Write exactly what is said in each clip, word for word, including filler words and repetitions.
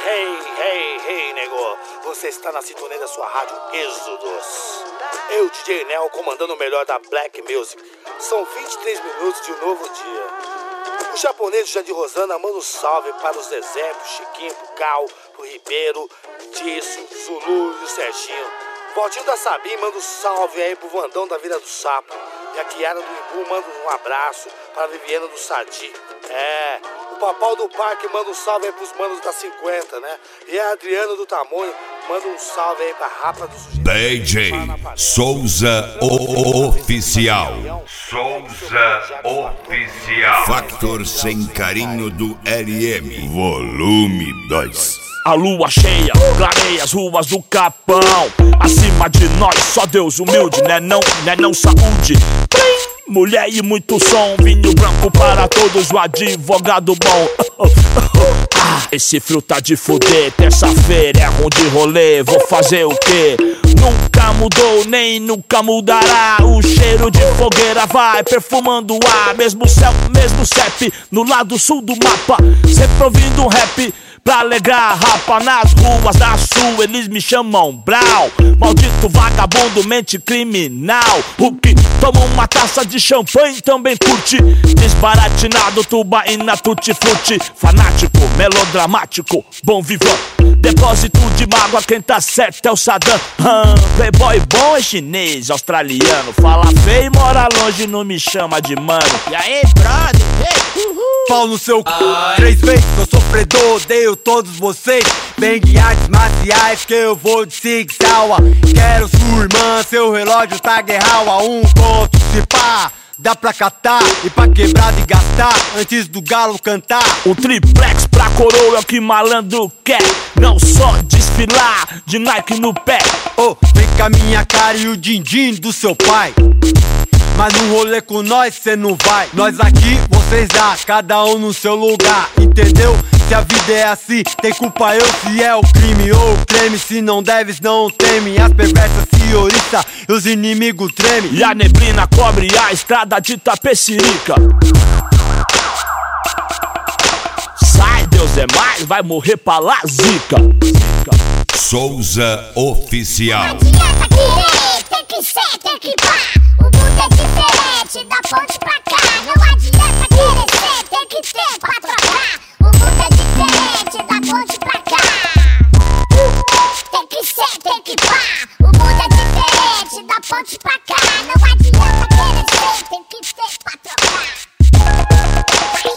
Hey, hey, hey, nego. Você está na sintonia da sua rádio Êxodos. Eu, D J Nel, comandando o melhor da Black Music. São vinte e três minutos de um novo dia. O japonês Jandir Rosana manda um salve para os Zezé, pro Chiquinho, pro Cal, pro Ribeiro, Tisso, Zulu e o Serginho. Valtinho da Sabim manda um salve aí pro Vandão da Vila do Sapo. E a Kiara do Imbu manda um abraço para a Viviana do Sadi. É, o Papau do Parque manda um salve aí pros manos da cinquenta, né? E a Adriana do Tamonho manda um salve aí pra Rapa do Sujeito. D J Souza o Oficial. Souza Oficial. Factor sem carinho do L M. Volume dois. A lua cheia clareia as ruas do Capão. Acima de nós só Deus humilde, né não, né não saúde. Plim! Mulher e muito som, vinho branco para todos, o advogado bom. Ah, esse frio tá de fuder, terça-feira é ruim de rolê, vou fazer o quê? Nunca mudou, nem nunca mudará. O cheiro de fogueira vai perfumando o ar. Mesmo céu, mesmo C E P, no lado sul do mapa. Sempre ouvindo um rap pra alegrar a rapa. Nas ruas da sul eles me chamam Brau. Maldito vagabundo, mente criminal. O que toma uma taça de champanhe também curte. Desbaratinado, tubaína, tutti-frutti. Fanático, melodramático, bom vivan. Depósito de mágoa, quem tá certo é o Saddam. hum, Playboy bom é chinês, australiano. Fala feio e mora longe, não me chama de mano. E aí, brother? Ei, uhul. Pau no seu c... Três vezes eu sofredor, odeio todos vocês. Vem de artes marciais que eu vou de Sig Sauer. Quero sua irmã, seu relógio tá guerral a um ponto, se pá. Dá pra catar e pra quebrar e gastar antes do galo cantar. O triplex pra coroa é o que malandro quer. Não só desfilar de Nike no pé. Oh, vem com a minha cara e o din-din do seu pai. Mas no rolê com nós cê não vai. Nós aqui, vocês lá, cada um no seu lugar, entendeu? Se a vida é assim, tem culpa eu se é o crime ou o creme. Se não deves, não teme. As perversas se oriçam e os inimigos tremem. E a neblina cobre a estrada de Tapecirica. Sai, Deus é mais, vai morrer pra lá, zica. Souza Oficial. Não adianta querer, tem que ser, tem que pá. O mundo é diferente, da ponte pra cá. Não adianta querer ser, tem que ter pra trocar. O mundo é diferente, da ponte pra cá. Tem que ser, tem que pá. O mundo é diferente, da ponte pra cá. Não adianta querer ser, tem que ter pra trocar. Ai,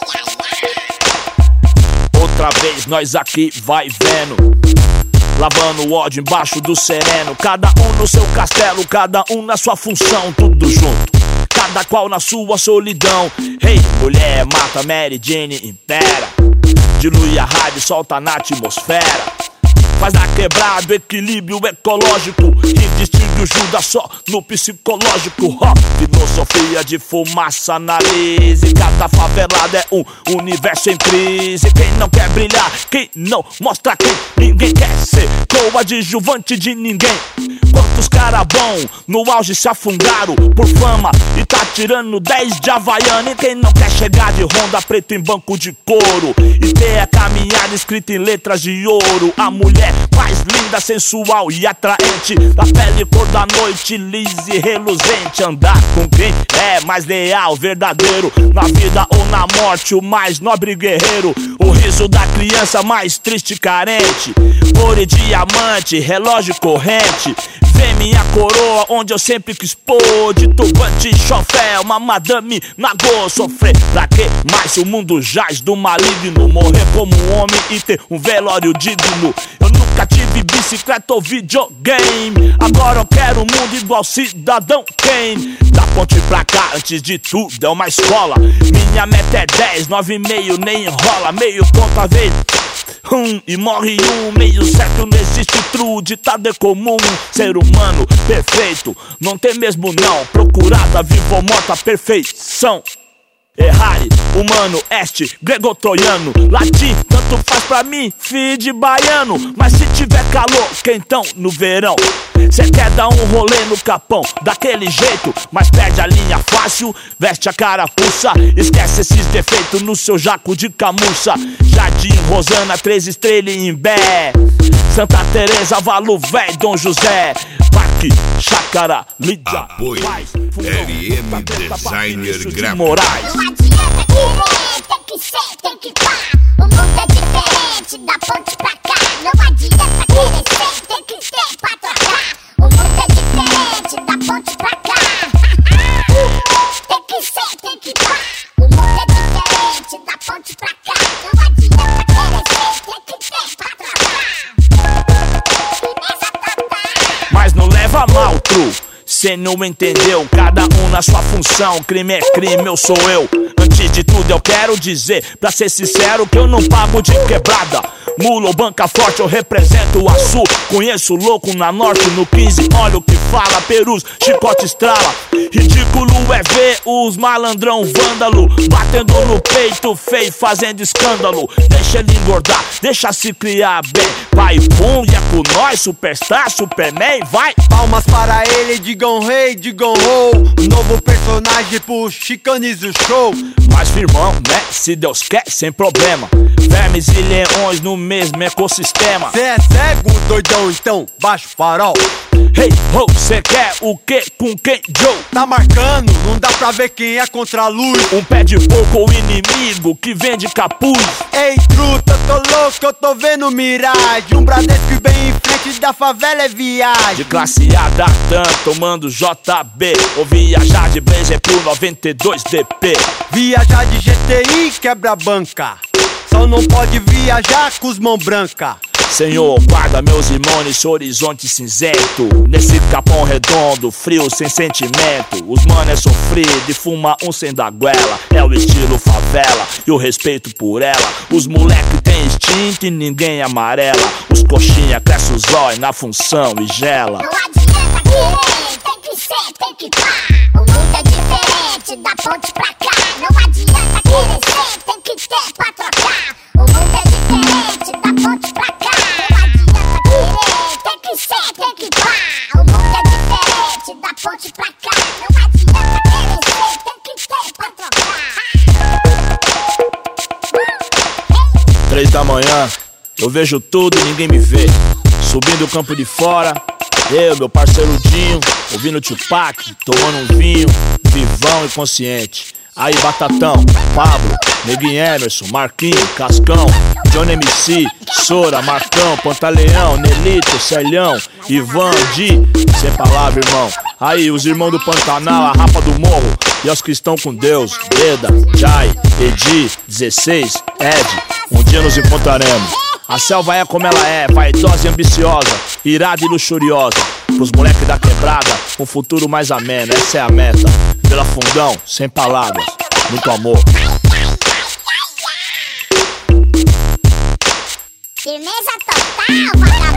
ai, ai. Outra vez nós aqui vai vendo, lavando o ódio embaixo do sereno. Cada um no seu castelo, cada um na sua função. Tudo junto, cada qual na sua solidão. Hey, mulher, mata Mary Jane, impera. Dilui a rádio, solta na atmosfera. Faz na quebrada equilíbrio ecológico. E distingue o Judas só no psicológico. Ó, filosofia de fumaça analise. Cada favelada é um universo em crise. Quem não quer brilhar, quem não mostra quem. Ninguém quer ser coadjuvante de ninguém. Quantos cara bom no auge se afundaram por fama e tá tirando dez de Havaiana. E quem não quer chegar de Honda preto em banco de couro e ter a caminhada escrita em letras de ouro. A mulher mais linda, sensual e atraente, da pele cor da noite, lisa e reluzente. Andar com quem é mais leal, verdadeiro, na vida ou na morte, o mais nobre guerreiro. O riso da criança mais triste e carente. Ouro e diamante, relógio corrente. Vê minha coroa onde eu sempre quis pôr. De turbante e chofé, uma madame nagô. Sofrer pra quê? Mas o mundo jaz do maligno. Morrer como um homem e ter um velório digno. Eu nunca tive bicicleta ou videogame. Agora eu quero um mundo igual Cidadão Kane. Da ponte pra cá, antes de tudo é uma escola. Minha meta é dez, nove e meio, nem enrola. Meio ponto a vez um, e morre um, meio certo não existe true, ditado é comum. Ser humano perfeito, não tem mesmo não. Procurada, viva ou morta, perfeição. Errare, humano, este, grego-troiano. Latim, tanto faz pra mim, filho de baiano. Mas se tiver calor, quentão no verão, Cê quer dar um rolê no capão daquele jeito, mas perde a linha fácil, veste a carapuça, esquece esses defeitos no seu jaco de camurça. Jardim Rosana, três estrelas em Imbé, Santa Teresa, Valo Véi, Dom José, Parque, Chácara, Lídia, apoio Paz, L M Designer Gráfico. Moraes. Não adianta querer, tem que ser, tem que pá. O mundo é diferente, da ponte pra cá. Não adianta querer ser, tem que ter pra trocar. O mundo é diferente, da ponte pra cá. Tem que ser, tem que pá. O mundo é diferente, da ponte pra cá. Não adianta querer ser, tem que ter pra trocar. Firmeza total. Mas não leva mal, tru, cê não entendeu, cada um na sua função. Crime é crime, eu sou eu. Antes de tudo eu quero dizer, pra ser sincero, que eu não pago de quebrada. Mula ou banca forte, eu represento o Açu. Conheço louco na norte, no quinze, olha o que fala. Perus, chicote estrala. Ridículo é ver os malandrão vândalo batendo no peito feio, fazendo escândalo. Deixa ele engordar, deixa se criar bem. Vai pum, e é com nós, superstar, superman, vai. Palmas para ele, digam rei, digam ho. Um novo personagem pro Chicanes o show. Mas firmão, né? Se Deus quer, sem problema. Vermes e leões no mesmo ecossistema. Cê é cego, doidão, então baixa o farol. Hey ho, cê quer o que com quem, Joe? Tá marcando, não dá pra ver quem é contra a luz. Um pé de porco ou inimigo que vende capuz. Ei truta, tô louco, eu tô vendo miragem. Um Bradesco bem em frente da favela é viagem. De classe A da T A M, tomando J B. Ou viajar de Blazer pro noventa e dois D P. Viajar de G T I quebra banca, só não pode viajar com os mão branca. Senhor, guarda meus irmãos nesse horizonte cinzento, nesse capão redondo, frio sem sentimento. Os mano é sofrido e fuma um sem da goela. É o estilo favela e o respeito por ela. Os moleque tem instinto e ninguém amarela. Os coxinha cresce os olhos na função e gela. Não adianta querer, tem que ser, tem que pá. O mundo é diferente, da ponte pra cá. Não adianta querer ser, tem que ter pra trocar. O mundo é diferente, da ponte pra cá. Não adianta querer, tem que ser, tem que pá. O mundo é diferente, da ponte pra cá. Não adianta querer ser, tem que ter pra trocar. Três da manhã, eu vejo tudo e ninguém me vê. Subindo o campo de fora, eu, meu parceiro Dinho, ouvindo Tupac, tomando um vinho, vivão e consciente. Aí Batatão, Pablo, Neguinho Emerson, Marquinho, Cascão, Johnny M C, Sora, Marcão, Pantaleão, Nelito, Celhão, Ivan, Di, sem palavra, irmão. Aí os irmãos do Pantanal, a Rapa do Morro, e os que estão com Deus, Deda, Jai, Edi, dezesseis, Ed, um dia nos encontraremos. A selva é como ela é, vaidosa e ambiciosa, irada e luxuriosa. Pros moleques da quebrada, um futuro mais ameno, essa é a meta. Pela Fundão, sem palavras, muito amor. Firmeza total, vagabundo.